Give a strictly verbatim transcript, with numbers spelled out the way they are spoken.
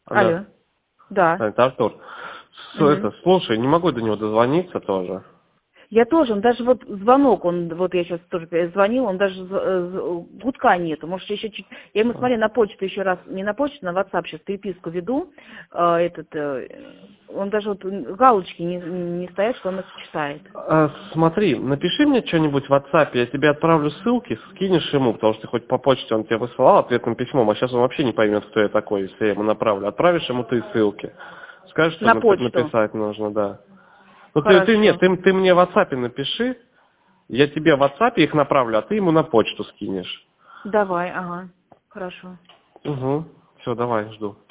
Алло. Алло. Да. Это Артур. С- Угу. это, слушай, не могу до него дозвониться тоже. Я тоже, он даже вот звонок, он, вот я сейчас тоже звонил, он даже з- э, з- гудка нету, может еще чуть, я ему, смотри, на почту еще раз, не на почту, на WhatsApp сейчас переписку веду, э, этот, э, он даже вот галочки не, не стоят, что он их читает. А, смотри, напиши мне что-нибудь в WhatsApp, я тебе отправлю ссылки, скинешь ему, потому что хоть по почте он тебе высылал ответным письмом, а сейчас он вообще не поймет, кто я такой, если я ему направлю. Отправишь ему ты ссылки. Скажешь, что На напи- почту. написать нужно, да. Ну ты, ты нет, Хорошо. ты, ты мне в WhatsApp напиши, я тебе в WhatsApp их направлю, а ты ему на почту скинешь. Давай, ага. Хорошо. Угу. Все, давай, жду.